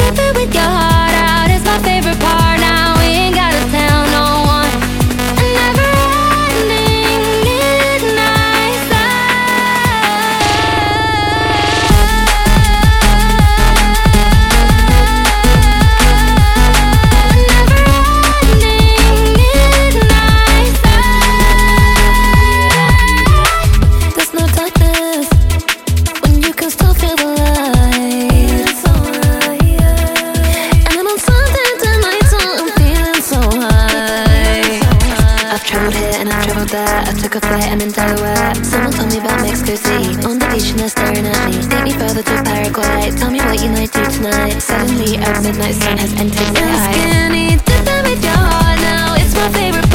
Sleeping with your heart out is my favorite part. Now we ain't gotta tell no one. A never-ending midnight there's no darkness when you can still feel the light. And I'm on something tonight, so I'm feeling so high. I've traveled here and I've traveled there. I took a flight, I'm in Delaware. Someone told me about Mexico City. On the beach and they're staring at me. Take me further to Paraguay. Tell me what you might do tonight. Suddenly a midnight sun has entered my eyes. Skinny, dip with your heart now. It's my favorite